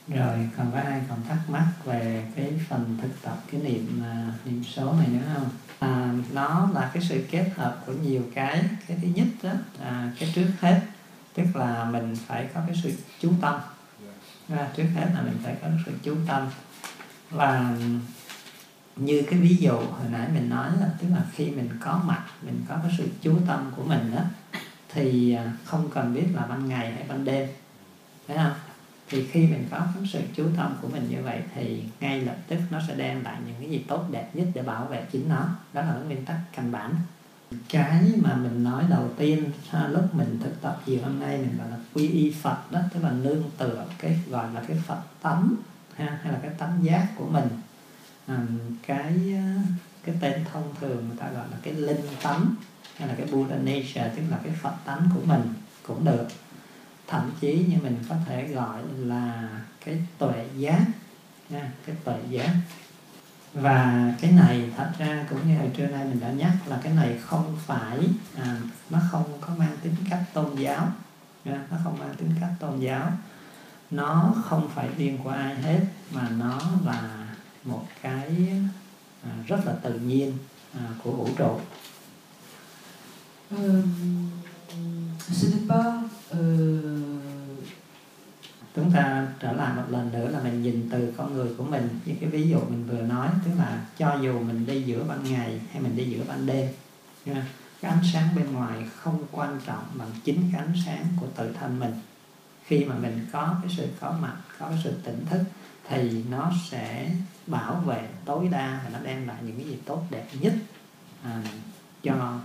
Rồi, còn có ai còn thắc mắc về cái phần thực tập cái niệm số này nữa không? Nó là cái sự kết hợp của nhiều cái. Cái thứ nhất đó, cái trước hết, tức là mình phải có cái sự chú tâm. Trước hết là mình phải có cái sự chú tâm. Và như cái ví dụ hồi nãy mình nói là, tức là khi mình có mặt, mình có cái sự chú tâm của mình đó, thì không cần biết là ban ngày hay ban đêm, thấy không? Thì khi mình có cái sự chú tâm của mình như vậy thì ngay lập tức nó sẽ đem lại những cái gì tốt đẹp nhất để bảo vệ chính nó. Đó là cái nguyên tắc căn bản. Cái mà mình nói đầu tiên lúc mình thực tập chiều hôm nay, mình gọi là quy y Phật đó, tức là nương tựa cái gọi là cái Phật tánh hay là cái tánh giác của mình. Cái tên thông thường người ta gọi là cái linh tánh hay là cái Buddha nature, tức là cái Phật tánh của mình cũng được. Thậm chí như mình có thể gọi là cái tuệ giác, cái tuệ giác. Và cái này thật ra cũng như hồi trưa nay mình đã nhắc là cái này không phải, nó không có mang tính cách tôn giáo, nó không mang tính cách tôn giáo, nó không phải riêng của ai hết, mà nó là một cái rất là tự nhiên của vũ trụ. Ce n'est pas Chúng ta trở lại một lần nữa là mình nhìn từ con người của mình, như cái ví dụ mình vừa nói, tức là cho dù mình đi giữa ban ngày hay mình đi giữa ban đêm, cái ánh sáng bên ngoài không quan trọng bằng chính cái ánh sáng của tự thân mình. Khi mà mình có cái sự có mặt, có cái sự tỉnh thức, thì nó sẽ bảo vệ tối đa và nó đem lại những cái gì tốt đẹp nhất cho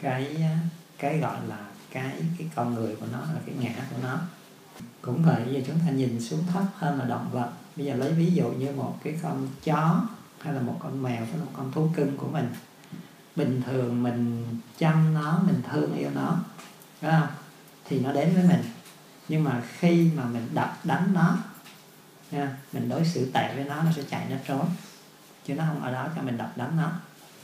cái gọi là cái con người của nó, là cái ngã của nó. Cũng vậy, giờ chúng ta nhìn xuống thấp hơn là động vật. Bây giờ lấy ví dụ như một cái con chó hay là một con mèo hay là một con thú cưng của mình. Bình thường mình chăm nó, mình thương yêu nó, phải không? Thì nó đến với mình. Nhưng mà khi mà mình đập đánh nó, mình đối xử tệ với nó sẽ chạy, nó trốn. Chứ nó không ở đó cho mình đập đánh nó.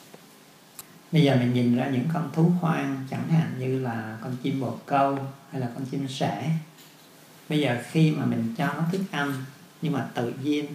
Bây giờ mình nhìn ra những con thú hoang, chẳng hạn như là con chim bồ câu hay là con chim sẻ. Bây giờ khi mà mình cho nó thức ăn, nhưng mà tự nhiên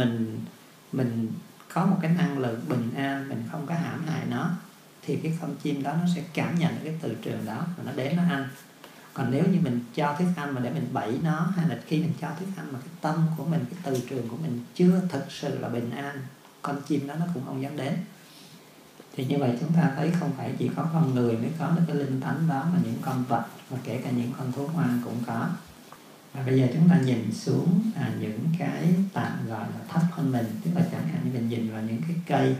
mình có một cái năng lượng bình an, mình không có hãm hại nó, thì cái con chim đó nó sẽ cảm nhận được cái từ trường đó và nó đến nó ăn. Còn nếu như mình cho thức ăn mà để mình bẫy nó, hay là khi mình cho thức ăn mà cái tâm của mình, cái từ trường của mình chưa thực sự là bình an, con chim đó nó cũng không dám đến. Thì như vậy chúng ta thấy không phải chỉ có con người mới có được cái linh tánh đó, mà những con vật và kể cả những con thú hoang cũng có. Và bây giờ chúng ta nhìn xuống những cái tạm gọi là thấp hơn mình, tức là chẳng hạn như mình nhìn vào những cái cây.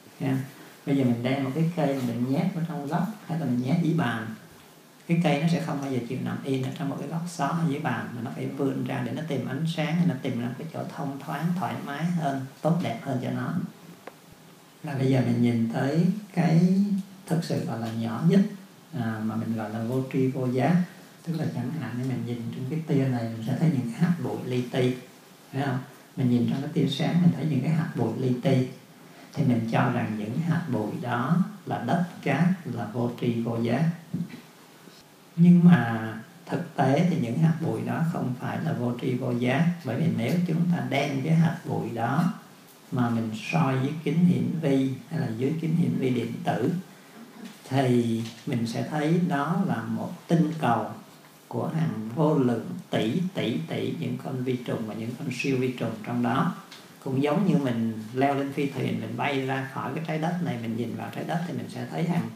Bây giờ mình đem một cái cây mình nhét vào trong góc, hay là mình nhét dưới bàn. Cái cây nó sẽ không bao giờ chịu nằm yên ở trong một cái góc xó ở dưới bàn, mà nó phải vươn ra để nó tìm ánh sáng, hay nó tìm ra cái chỗ thông thoáng, thoải mái hơn, tốt đẹp hơn cho nó. Là bây giờ mình nhìn tới cái thực sự gọi là nhỏ nhất, mà mình gọi là vô tri vô giác. Tức là chẳng hạn như mình nhìn trên cái tia này, mình sẽ thấy những cái hạt bụi li ti, phải không? Mình nhìn trong cái tia sáng, mình thấy những cái hạt bụi li ti. Thì mình cho rằng những hạt bụi đó là đất cát, là vô tri vô giác. Nhưng mà thực tế thì những hạt bụi đó không phải là vô tri vô giác. Bởi vì nếu chúng ta đem cái hạt bụi đó mà mình soi với kính hiển vi hay là dưới kính hiển vi điện tử, thì mình sẽ thấy đó là một tinh cầu của hàng vô lượng tỷ những con vi trùng và những con siêu vi trùng trong đó. Cũng giống như mình leo lên phi thuyền, mình bay ra khỏi cái trái đất này, mình nhìn vào trái đất thì mình sẽ thấy hàng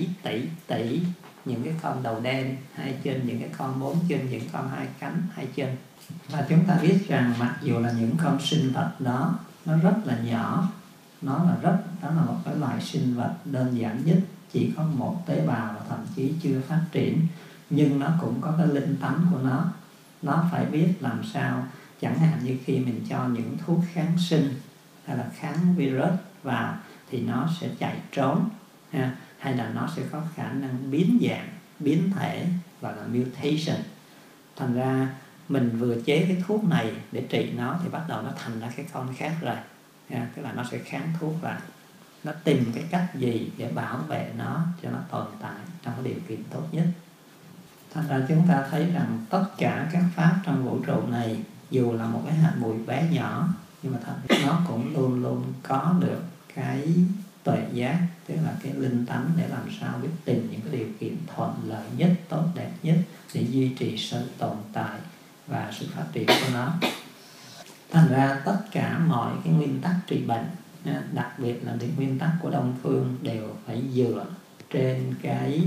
tỷ những cái con đầu đen hai chân, những cái con bốn chân, những con hai cánh hai chân. Và chúng ta biết rằng mặc dù là những con sinh vật đó nó rất là nhỏ, đó là một cái loài sinh vật đơn giản nhất, chỉ có một tế bào và thậm chí chưa phát triển, nhưng nó cũng có cái linh tánh của nó. Nó phải biết làm sao, chẳng hạn như khi mình cho những thuốc kháng sinh hay là kháng virus vào thì nó sẽ chạy trốn, hay là nó sẽ có khả năng biến dạng, biến thể, gọi là mutation. Thành ra mình vừa chế cái thuốc này để trị nó thì bắt đầu nó thành ra cái con khác rồi, tức là nó sẽ kháng thuốc vào, nó tìm cái cách gì để bảo vệ nó cho nó tồn tại trong cái điều kiện tốt nhất. Thành ra chúng ta thấy rằng tất cả các pháp trong vũ trụ này dù là một cái hạt bụi bé nhỏ, nhưng mà thật nó cũng luôn luôn có được cái tuệ giác, tức là cái linh tánh để làm sao biết tìm những cái điều kiện thuận lợi nhất, tốt đẹp nhất để duy trì sự tồn tại và sự phát triển của nó. Thành ra tất cả mọi cái nguyên tắc trị bệnh, đặc biệt là những nguyên tắc của Đông phương, đều phải dựa trên cái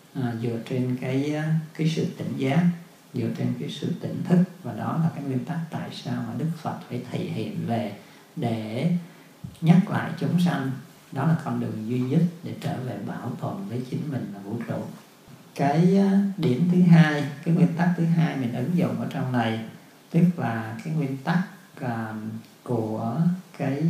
sự tỉnh giác, dựa trên cái sự tỉnh thức. Và đó là cái nguyên tắc tại sao mà Đức Phật phải thể hiện về để nhắc lại chúng sanh đó là con đường duy nhất để trở về bảo tồn với chính mình và vũ trụ. Cái điểm thứ hai, cái nguyên tắc thứ hai mình ứng dụng ở trong này, tức là cái nguyên tắc của cái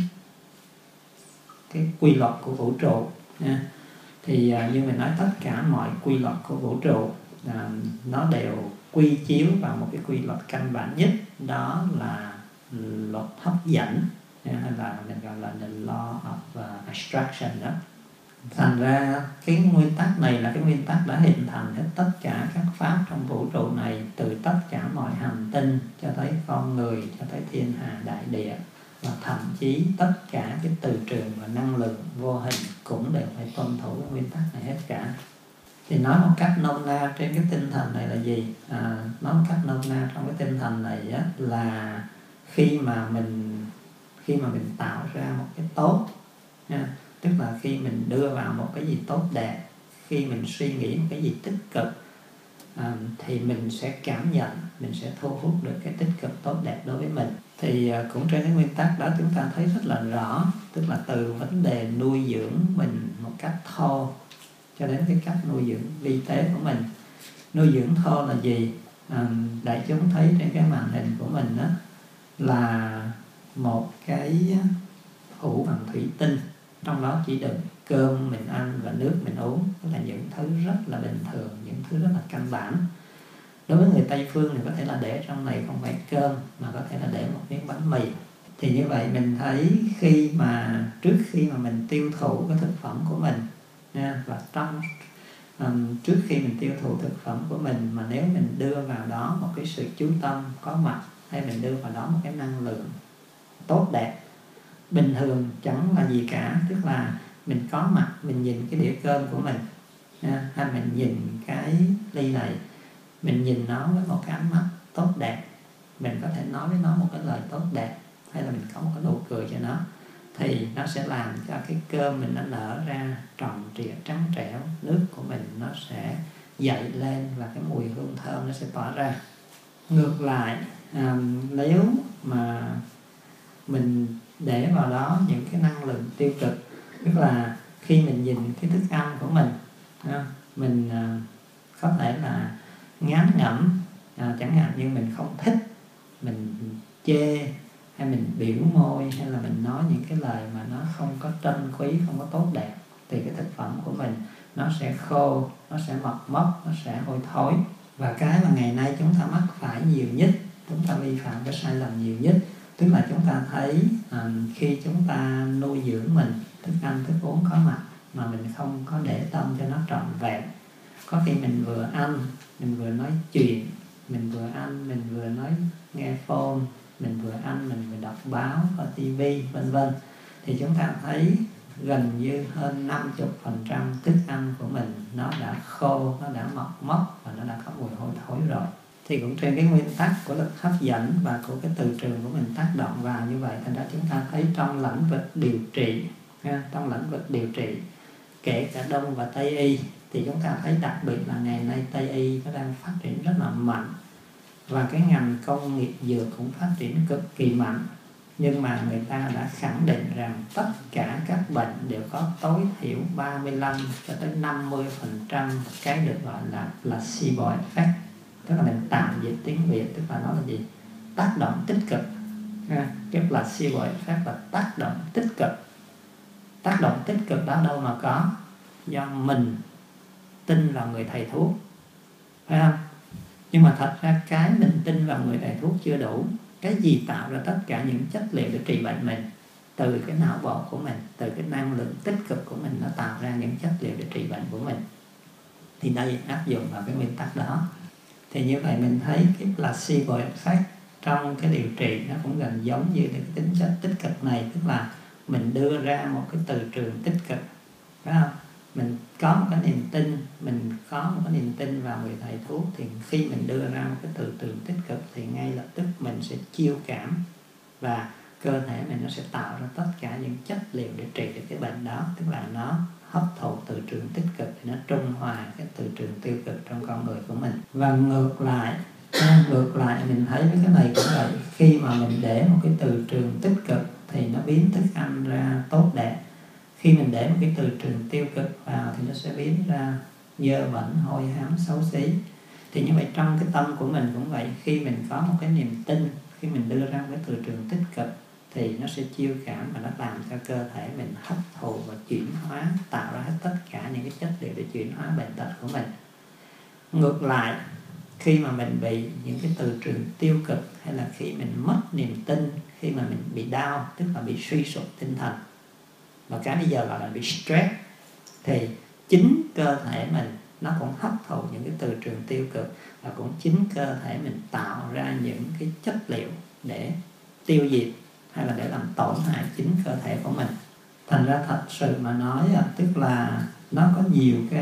quy luật của vũ trụ. Thì như mình nói, tất cả mọi quy luật của vũ trụ nó đều quy chiếu vào một cái quy luật căn bản nhất, đó là luật hấp dẫn, hay là mình gọi là the law of attraction đó. Thành ra cái nguyên tắc này là cái nguyên tắc đã hình thành hết tất cả các pháp trong vũ trụ này, từ tất cả mọi hành tinh cho tới con người, cho tới thiên hà đại địa, và thậm chí tất cả cái từ trường và năng lượng vô hình cũng đều phải tuân thủ cái nguyên tắc này hết cả. Thì nói một cách nôm na trên cái tinh thần này là gì? Nói một cách nôm na trong cái tinh thần này á, là khi mà mình tạo ra một cái tốt, tức là khi mình đưa vào một cái gì tốt đẹp, khi mình suy nghĩ một cái gì tích cực, thì mình sẽ cảm nhận, mình sẽ thu hút được cái tích cực tốt đẹp đối với mình. Thì cũng trên cái nguyên tắc đó chúng ta thấy rất là rõ, tức là từ vấn đề nuôi dưỡng mình một cách thô cho đến cái cách nuôi dưỡng vi tế của mình. Nuôi dưỡng thô là gì? Đại chúng thấy trên cái màn hình của mình đó là một cái hũ bằng thủy tinh, trong đó chỉ đựng cơm mình ăn và nước mình uống, tức là những thứ rất là bình thường, những thứ rất là căn bản. Đối với người Tây phương thì có thể là để trong này không phải cơm, mà có thể là để một miếng bánh mì. Thì như vậy mình thấy trước khi mà mình tiêu thụ cái thực phẩm của mình, và trước khi mình tiêu thụ thực phẩm của mình, mà nếu mình đưa vào đó một cái sự chú tâm có mặt, hay mình đưa vào đó một cái năng lượng tốt đẹp, bình thường chẳng là gì cả, tức là mình có mặt, mình nhìn cái đĩa cơm của mình, hay mình nhìn cái ly này, mình nhìn nó với một cái ánh mắt tốt đẹp, mình có thể nói với nó một cái lời tốt đẹp, hay là mình có một cái nụ cười cho nó, thì nó sẽ làm cho cái cơm mình nó nở ra tròn trịa trắng trẻo, nước của mình nó sẽ dậy lên và cái mùi hương thơm nó sẽ tỏa ra. Ngược lại, nếu mà mình để vào đó những cái năng lượng tiêu cực, tức là khi mình nhìn cái thức ăn của mình có thể là ngán ngẩm, chẳng hạn như mình không thích, mình chê, hay mình biểu môi, hay là mình nói những cái lời mà nó không có trân quý, không có tốt đẹp, thì cái thực phẩm của mình nó sẽ khô, nó sẽ mọc mốc, nó sẽ hôi thối. Và cái mà ngày nay chúng ta mắc phải nhiều nhất, chúng ta vi phạm cái sai lầm nhiều nhất, tức là chúng ta thấy khi chúng ta nuôi dưỡng mình, thức ăn, thức uống có mặt, mà mình không có để tâm cho nó trọn vẹn. Có khi mình vừa ăn, mình vừa nói chuyện, mình vừa ăn, mình vừa nói nghe phone, mình vừa ăn, mình vừa đọc báo, có tivi, vân vân. Thì chúng ta thấy gần như hơn 50% thức ăn của mình nó đã khô, nó đã mọc mốc và nó đã có mùi hôi thối rồi. Thì cũng trên cái nguyên tắc của lực hấp dẫn và của cái từ trường của mình tác động vào như vậy, thành ra chúng ta thấy trong lĩnh vực điều trị, kể cả Đông và Tây y, thì chúng ta thấy đặc biệt là ngày nay Tây y nó đang phát triển rất là mạnh, và cái ngành công nghiệp dược cũng phát triển cực kỳ mạnh. Nhưng mà người ta đã khẳng định rằng tất cả các bệnh đều có tối thiểu 35 cho tới 50% cái được gọi là placebo effect, tức là mình tạm dịch tiếng Việt, tức là nó là gì? Tác động tích cực. Cái placebo effect là tác động tích cực. Tác động tích cực đó đâu mà có? Do mình tin vào người thầy thuốc, phải không? Nhưng mà thật ra cái mình tin vào người thầy thuốc chưa đủ. Cái gì tạo ra tất cả những chất liệu để trị bệnh mình? Từ cái não bộ của mình, từ cái năng lượng tích cực của mình, nó tạo ra những chất liệu để trị bệnh của mình. Thì đây áp dụng vào cái nguyên tắc đó. Thì như vậy mình thấy cái placebo effect trong cái điều trị nó cũng gần giống như cái tính chất tích cực này, tức là mình đưa ra một cái từ trường tích cực, phải không? Mình có một cái niềm tin, mình có một cái niềm tin vào người thầy thuốc, thì khi mình đưa ra một cái từ trường tích cực thì ngay lập tức mình sẽ chiêu cảm và cơ thể mình nó sẽ tạo ra tất cả những chất liệu để trị được cái bệnh đó, tức là nó hấp thụ từ trường tích cực thì nó trung hòa cái từ trường tiêu cực trong con người của mình. Và ngược lại mình thấy cái này cũng vậy, khi mà mình để một cái từ trường tích cực thì nó biến thức ăn ra tốt đẹp, khi mình để một cái từ trường tiêu cực vào thì nó sẽ biến ra dơ bẩn, hôi hám, xấu xí. Thì như vậy trong cái tâm của mình cũng vậy, khi mình có một cái niềm tin, khi mình đưa ra một cái từ trường tích cực thì nó sẽ chiêu cảm và nó làm cho cơ thể mình hấp thụ và chuyển hóa, tạo ra hết tất cả những cái chất liệu để chuyển hóa bệnh tật của mình. Ngược lại, khi mà mình bị những cái từ trường tiêu cực, hay là khi mình mất niềm tin, khi mà mình bị down, tức là bị suy sụp tinh thần, và cái bây giờ gọi là bị stress, thì chính cơ thể mình nó cũng hấp thụ những cái từ trường tiêu cực, và cũng chính cơ thể mình tạo ra những cái chất liệu để tiêu diệt hay là để làm tổn hại chính cơ thể của mình. Thành ra thật sự mà nói, tức là nó có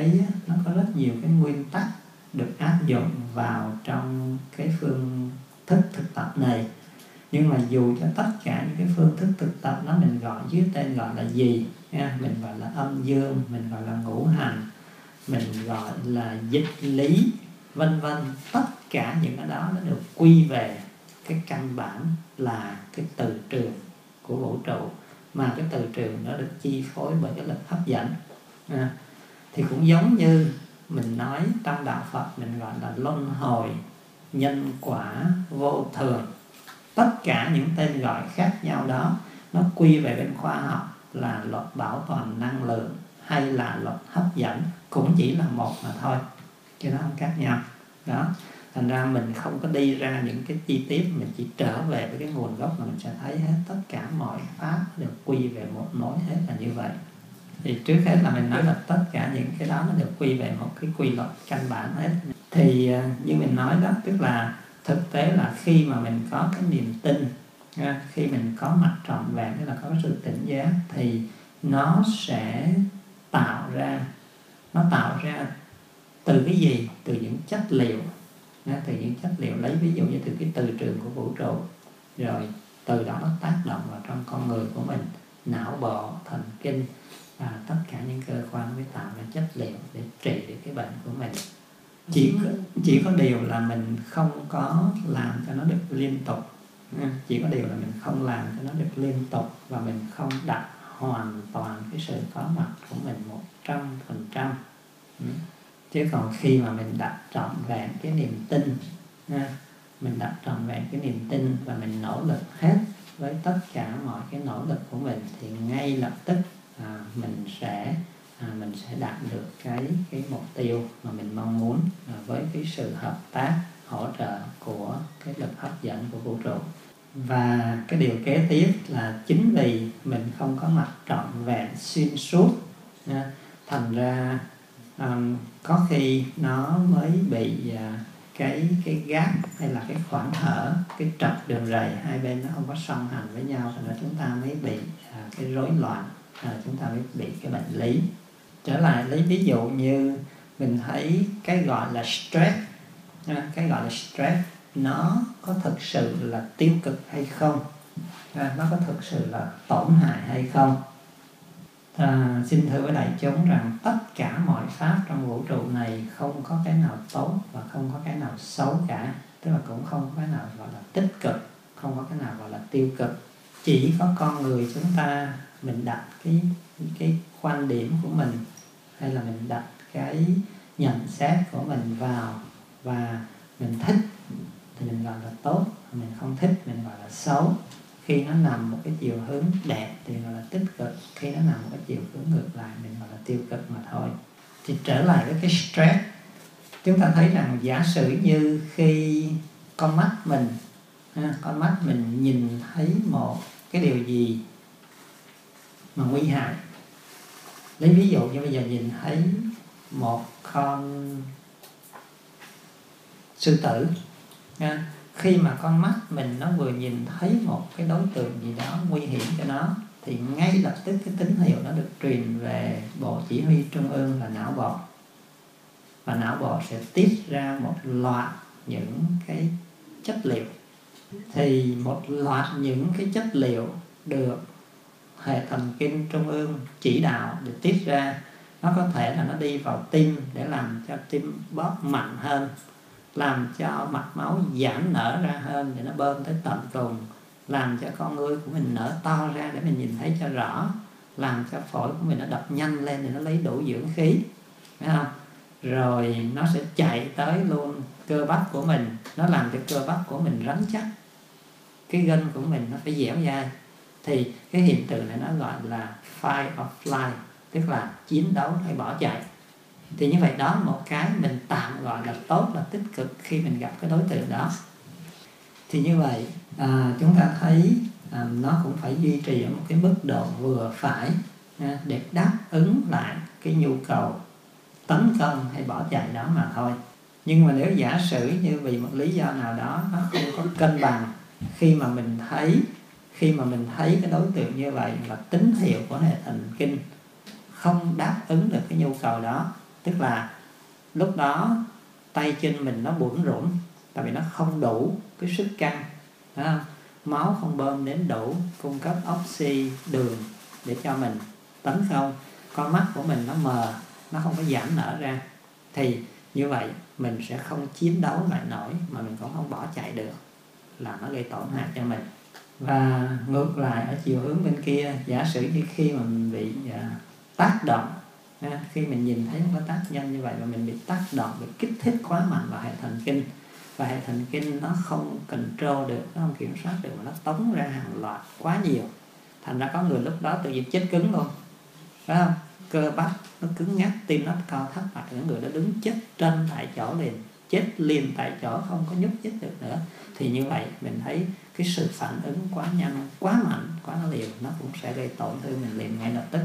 rất nhiều cái nguyên tắc được áp dụng vào trong cái phương thức thực tập này. Nhưng mà dù cho tất cả những cái phương thức thực tập đó mình gọi dưới tên gọi là gì nha, mình gọi là âm dương, mình gọi là ngũ hành, mình gọi là dịch lý, vân vân, tất cả những cái đó nó được quy về cái căn bản là cái từ trường của vũ trụ, mà cái từ trường nó được chi phối bởi cái lực hấp dẫn. Thì cũng giống như mình nói trong đạo Phật, mình gọi là luân hồi, nhân quả, vô thường, tất cả những tên gọi khác nhau đó nó quy về bên khoa học là luật bảo toàn năng lượng hay là luật hấp dẫn, cũng chỉ là một mà thôi, chứ nó không khác nhau đó. Thành ra mình không có đi ra những cái chi tiết, mình chỉ trở về với cái nguồn gốc mà mình sẽ thấy hết tất cả mọi pháp được quy về một mối hết là như vậy. Thì trước hết là mình nói là tất cả những cái đó nó được quy về một cái quy luật căn bản hết. Thì như mình nói đó, tức là thực tế là khi mà mình có cái niềm tin, khi mình có mặt trọn vẹn, tức là có sự tỉnh giác, thì nó sẽ tạo ra từ cái gì? Từ những chất liệu, từ những chất liệu, lấy ví dụ như từ cái từ trường của vũ trụ, rồi từ đó nó tác động vào trong con người của mình, não bộ, thần kinh và tất cả những cơ quan mới tạo ra chất liệu để trị được cái bệnh của mình. Chỉ có điều là mình không có làm cho nó được liên tục, chỉ có điều là mình không làm cho nó được liên tục, và mình không đặt hoàn toàn cái sự có mặt của mình 100%. Chứ còn khi mà mình đặt trọn vẹn cái niềm tin, mình đặt trọn vẹn cái niềm tin và mình nỗ lực hết với tất cả mọi cái nỗ lực của mình, thì ngay lập tức mình sẽ đạt được cái mục tiêu mà mình mong muốn, với cái sự hợp tác, hỗ trợ của cái lực hấp dẫn của vũ trụ. Và cái điều kế tiếp là chính vì mình không có mặt trọn vẹn xuyên suốt, thành ra có khi nó mới bị cái gap hay là cái khoảng hở, cái trật đường rầy hai bên nó không có song hành với nhau, thành ra chúng ta mới bị cái rối loạn, chúng ta mới bị cái bệnh lý. Trở lại lấy ví dụ như mình thấy cái gọi là stress, nó có thực sự là tiêu cực hay không, nó có thực sự là tổn hại hay không. Xin thưa với đại chúng rằng tất cả mọi pháp trong vũ trụ này không có cái nào tốt và không có cái nào xấu cả, tức là cũng không có cái nào gọi là tích cực, không có cái nào gọi là tiêu cực. Chỉ có con người chúng ta, mình đặt cái quan điểm của mình, hay là mình đặt cái nhận xét của mình vào, và mình thích thì mình gọi là tốt, mình không thích mình gọi là xấu. Khi nó nằm một cái chiều hướng đẹp thì gọi là tích cực, khi nó nằm một cái chiều hướng ngược lại mình gọi là tiêu cực mà thôi. Thì trở lại với cái stress, chúng ta thấy rằng giả sử như khi con mắt mình nhìn thấy một cái điều gì mà nguy hại. Lấy ví dụ như bây giờ nhìn thấy một con sư tử, khi mà con mắt mình nó vừa nhìn thấy một cái đối tượng gì đó nguy hiểm cho nó, thì ngay lập tức cái tín hiệu nó được truyền về bộ chỉ huy trung ương là não bộ, và não bộ sẽ tiết ra một loạt những cái chất liệu. Thì một loạt những cái chất liệu được hệ thần kinh trung ương chỉ đạo để tiết ra, nó có thể là nó đi vào tim để làm cho tim bóp mạnh hơn, làm cho mạch máu giãn nở ra hơn để nó bơm tới tận cùng, làm cho con ngươi của mình nở to ra để mình nhìn thấy cho rõ, làm cho phổi của mình nó đập nhanh lên để nó lấy đủ dưỡng khí, phải không? Rồi nó sẽ chạy tới luôn cơ bắp của mình, nó làm cho cơ bắp của mình rắn chắc, cái gân của mình nó phải dẻo dai. Thì cái hiện tượng này nó gọi là fight or flight, tức là chiến đấu hay bỏ chạy. Thì như vậy đó, một cái mình tạm gọi là tốt, là tích cực khi mình gặp cái đối tượng đó. Thì như vậy chúng ta thấy nó cũng phải duy trì ở một cái mức độ vừa phải để đáp ứng lại cái nhu cầu tấn công hay bỏ chạy đó mà thôi. Nhưng mà nếu giả sử như vì một lý do nào đó nó không có cân bằng, khi mà mình thấy cái đối tượng như vậy là tín hiệu của hệ thần kinh không đáp ứng được cái nhu cầu đó, tức là lúc đó tay chân mình nó bủn rủn, tại vì nó không đủ cái sức căng, phải không? Máu không bơm đến đủ cung cấp oxy đường để cho mình tấn công, con mắt của mình nó mờ, nó không có giãn nở ra, thì như vậy mình sẽ không chiến đấu lại nổi, mà mình cũng không bỏ chạy được, là nó gây tổn hại cho mình. Và ngược lại ở chiều hướng bên kia, giả sử như khi mà mình bị tác động, khi mình nhìn thấy một cái tác nhân như vậy và mình bị tác động, bị kích thích quá mạnh vào hệ thần kinh, và hệ thần kinh nó không control được, nó không kiểm soát được, mà nó tống ra hàng loạt quá nhiều, thành ra có người lúc đó tự nhiên chết cứng luôn, phải không? Cơ bắp nó cứng ngắc, tim nó co thắt lại, những người đó đứng chết trên tại chỗ liền, chết liền tại chỗ, không có nhúc nhích được nữa. Thì như vậy mình thấy cái sự phản ứng quá nhanh, quá mạnh, quá liều, nó cũng sẽ gây tổn thương mình liền ngay lập tức.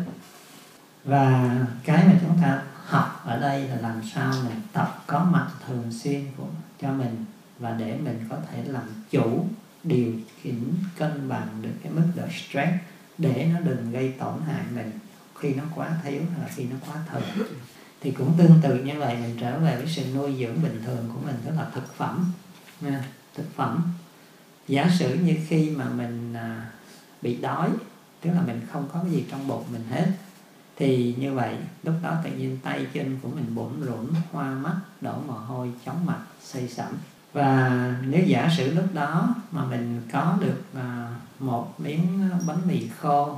Và cái mà chúng ta học ở đây là làm sao mình tập có mặt thường xuyên cho mình, và để mình có thể làm chủ, điều chỉnh, cân bằng được cái mức độ stress, để nó đừng gây tổn hại mình khi nó quá thiếu hay là khi nó quá thừa. Thì cũng tương tự như vậy, mình trở về với sự nuôi dưỡng bình thường của mình, tức là thực phẩm. Thực phẩm, giả sử như khi mà mình bị đói, tức là mình không có cái gì trong bụng mình hết, thì như vậy lúc đó tự nhiên tay chân của mình bủn rủn, hoa mắt, đổ mồ hôi, chóng mặt, say sẩm. Và nếu giả sử lúc đó mà mình có được một miếng bánh mì khô,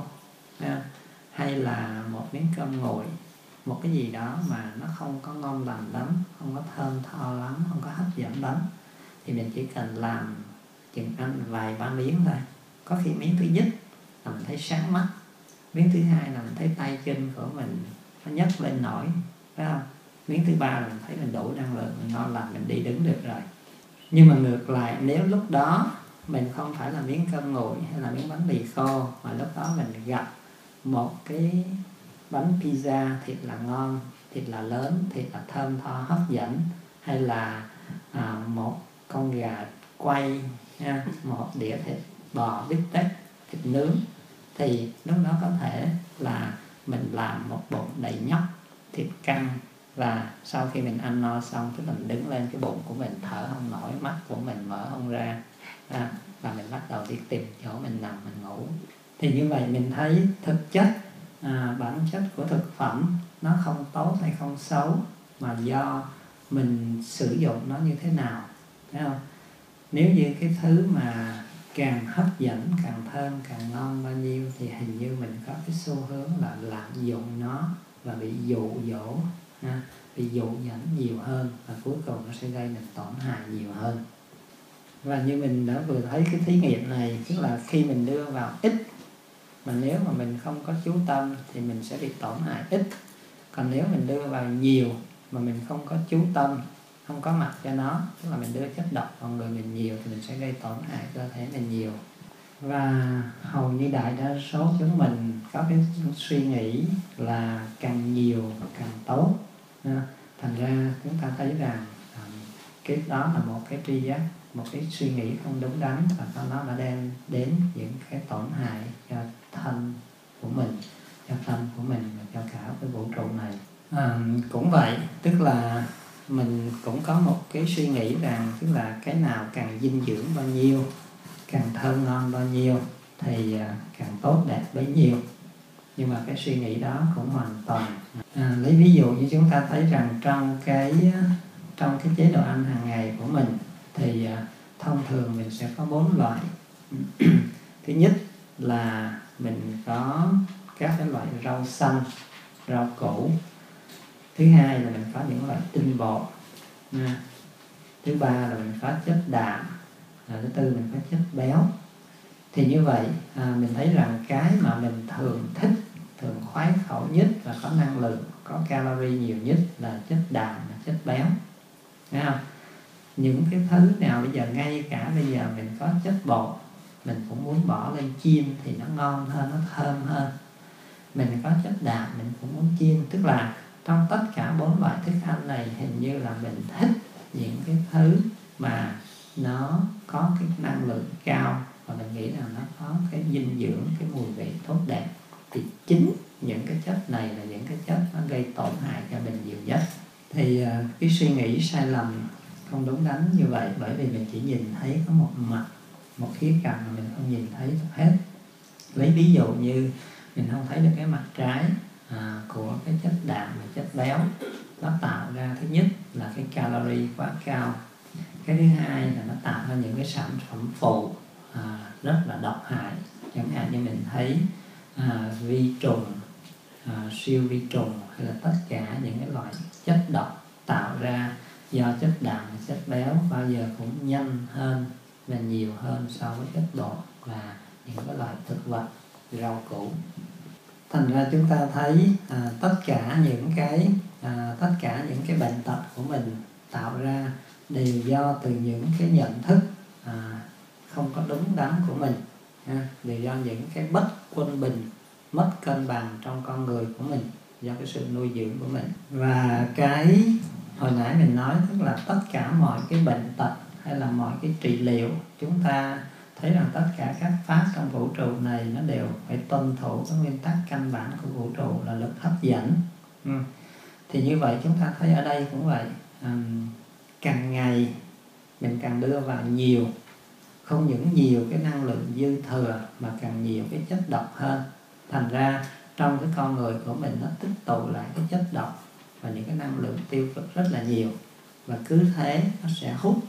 hay là một miếng cơm nguội, một cái gì đó mà nó không có ngon lành lắm, không có thơm tho lắm, không có hấp dẫn lắm, thì mình chỉ cần làm chừng ăn vài ba miếng thôi. Có khi miếng thứ nhất là mình thấy sáng mắt, miếng thứ hai là mình thấy tay chân của mình nó nhấc lên nổi, phải không? Miếng thứ ba là mình thấy mình đủ năng lượng, mình ngon lành, mình đi đứng được rồi. Nhưng mà ngược lại, nếu lúc đó mình không phải là miếng cơm nguội hay là miếng bánh mì khô, mà lúc đó mình gặp một cái bánh pizza thiệt là ngon, thiệt là lớn, thiệt là thơm tho hấp dẫn, hay là một con gà quay, một đĩa thịt bò bít tết, thịt nướng, thì lúc đó có thể là mình làm một bụng đầy nhóc thịt căng, và sau khi mình ăn no xong, tức là mình đứng lên, cái bụng của mình thở không nổi, mắt của mình mở không ra, và mình bắt đầu đi tìm chỗ mình nằm, mình ngủ. Thì như vậy mình thấy thực chất bản chất của thực phẩm nó không tốt hay không xấu, mà do mình sử dụng nó như thế nào, thấy không? Nếu như cái thứ mà càng hấp dẫn, càng thơm, càng ngon bao nhiêu, thì hình như mình có cái xu hướng là lạm dụng nó và bị dụ dỗ, bị dụ dẫn nhiều hơn, và cuối cùng nó sẽ gây mình tổn hại nhiều hơn. Và như mình đã vừa thấy cái thí nghiệm này, tức là khi mình đưa vào ít, mà nếu mà mình không có chú tâm thì mình sẽ bị tổn hại ít. Còn nếu mình đưa vào nhiều mà mình không có chú tâm, không có mặt cho nó, tức là mình đưa chất độc vào người mình nhiều, thì mình sẽ gây tổn hại cơ thể mình nhiều. Và hầu như đại đa số chúng mình có cái suy nghĩ là càng nhiều càng tốt. Thành ra chúng ta thấy rằng cái đó là một cái tri giác một cái suy nghĩ không đúng đắn, và nó đã đem đến những cái tổn hại cho thân của mình, cho tâm của mình và cho cả cái vũ trụ này. Cũng vậy, tức là mình cũng có một cái suy nghĩ rằng tức là cái nào càng dinh dưỡng bao nhiêu, càng thơm ngon bao nhiêu thì càng tốt đẹp bấy nhiêu. Nhưng mà cái suy nghĩ đó cũng hoàn toàn lấy ví dụ như chúng ta thấy rằng trong cái chế độ ăn hàng ngày của mình thì thông thường mình sẽ có 4 loại. Thứ nhất là mình có các cái loại rau xanh, rau củ. Thứ hai là mình có những loại tinh bột. Thứ ba là mình có chất đạm. Thứ tư mình có chất béo. Thì như vậy mình thấy rằng cái mà mình thường thích, thường khoái khẩu nhất và có năng lượng, có calorie nhiều nhất là chất đạm và chất béo. Thấy không? Những cái thứ nào bây giờ, ngay cả bây giờ mình có chất bột, mình cũng muốn bỏ lên chiên thì nó ngon hơn, nó thơm hơn. Mình có chất đạm mình cũng muốn chiên. Tức là trong tất cả 4 loại thức ăn này, hình như là mình thích những cái thứ mà nó có cái năng lượng cao, và mình nghĩ rằng nó có cái dinh dưỡng, cái mùi vị tốt đẹp. Thì chính những cái chất này là những cái chất nó gây tổn hại cho mình nhiều nhất. Thì cái suy nghĩ sai lầm không đúng đắn như vậy, bởi vì mình chỉ nhìn thấy có một mặt, một khía cạnh mà mình không nhìn thấy hết. Lấy ví dụ như mình không thấy được cái mặt trái của cái chất đạm và chất béo. Nó tạo ra, thứ nhất là cái calorie quá cao. Cái thứ hai là nó tạo ra những cái sản phẩm phụ rất là độc hại. Chẳng hạn như mình thấy vi trùng, siêu vi trùng, hay là tất cả những cái loại chất độc tạo ra do chất đạm và chất béo bao giờ cũng nhanh hơn và nhiều hơn so với chất bột và những cái loại thực vật, rau củ. Thành ra chúng ta thấy tất cả những cái bệnh tật của mình tạo ra đều do từ những cái nhận thức không có đúng đắn của mình, đều do những cái bất quân bình, mất cân bằng trong con người của mình, do cái sự nuôi dưỡng của mình. Và cái hồi nãy mình nói, tức là tất cả mọi cái bệnh tật hay là mọi cái trị liệu, chúng ta thấy rằng tất cả các pháp trong vũ trụ này nó đều phải tuân thủ cái nguyên tắc căn bản của vũ trụ là lực hấp dẫn. Thì như vậy chúng ta thấy ở đây cũng vậy, càng ngày mình càng đưa vào nhiều, không những nhiều cái năng lượng dư thừa mà càng nhiều cái chất độc hơn. Thành ra trong cái con người của mình nó tích tụ lại cái chất độc và những cái năng lượng tiêu cực rất là nhiều, và cứ thế nó sẽ hút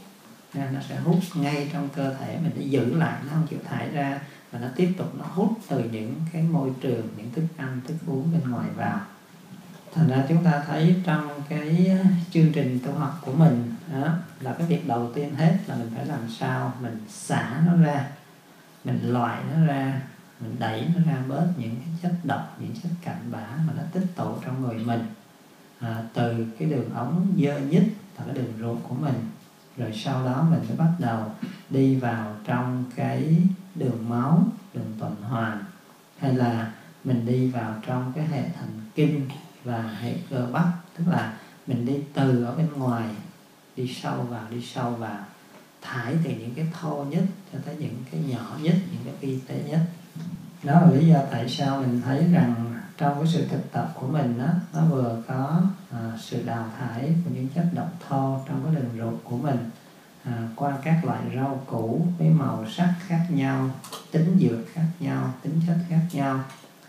ngay trong cơ thể mình, để giữ lại, nó không chịu thải ra, và nó tiếp tục nó hút từ những cái môi trường, những thức ăn, thức uống bên ngoài vào. Thành ra chúng ta thấy trong cái chương trình tu học của mình là cái việc đầu tiên hết là mình phải làm sao mình xả nó ra, mình loại nó ra, mình đẩy nó ra bớt những cái chất độc, những chất cặn bã mà nó tích tụ trong người mình, từ cái đường ống dơ nhất là cái đường ruột của mình. Rồi sau đó mình mới bắt đầu đi vào trong cái đường máu, đường tuần hoàn, hay là mình đi vào trong cái hệ thần kinh và hệ cơ bắp. Tức là mình đi từ ở bên ngoài, đi sâu vào, thải từ những cái thô nhất cho tới những cái nhỏ nhất, những cái vi tế nhất. Đó là lý do tại sao mình thấy rằng trong cái sự thực tập của mình đó, nó vừa có sự đào thải của những chất độc thô trong cái đường ruột của mình qua các loại rau củ với màu sắc khác nhau, tính dược khác nhau, tính chất khác nhau.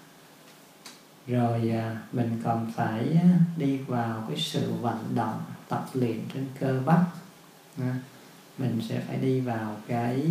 Rồi mình còn phải đi vào cái sự vận động, tập luyện trên cơ bắp. Mình sẽ phải đi vào cái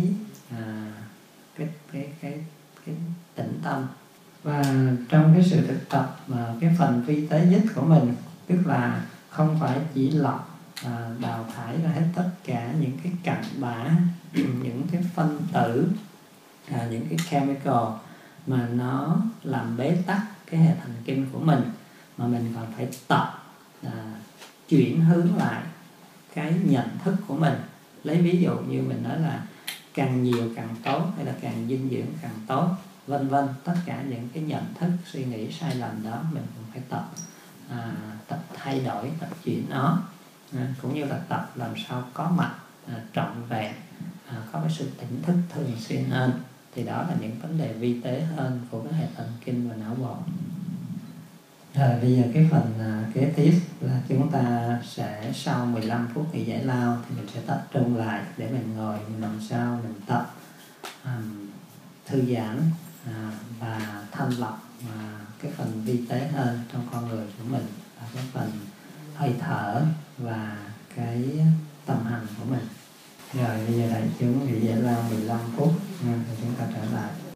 tĩnh tâm. Và trong cái sự thực tập mà cái phần vi tế nhất của mình, tức là không phải chỉ lọc đào thải ra hết tất cả những cái cặn bã, những cái phân tử, những cái chemical mà nó làm bế tắc cái hệ thần kinh của mình, mà mình còn phải tập chuyển hướng lại cái nhận thức của mình. Lấy ví dụ như mình nói là càng nhiều càng tốt, hay là càng dinh dưỡng càng tốt, vân vân. Tất cả những cái nhận thức, suy nghĩ sai lầm đó mình cũng phải tập thay đổi, tập chuyển nó, cũng như là tập làm sao có mặt trọn vẹn có cái sự tỉnh thức thường xuyên hơn, thì đó là những vấn đề vi tế hơn của cái hệ thần kinh và não bộ. Rồi bây giờ cái phần kế tiếp là chúng ta sẽ sau 15 phút nghỉ giải lao thì mình sẽ tập trung lại để mình ngồi mình làm sao mình tập thư giãn và thanh lọc cái phần vi tế hơn trong con người của mình, là cái phần hơi thở và cái tâm hành của mình. Rồi bây giờ đại chúng nghỉ giải lao 15 phút, rồi chúng ta trở lại.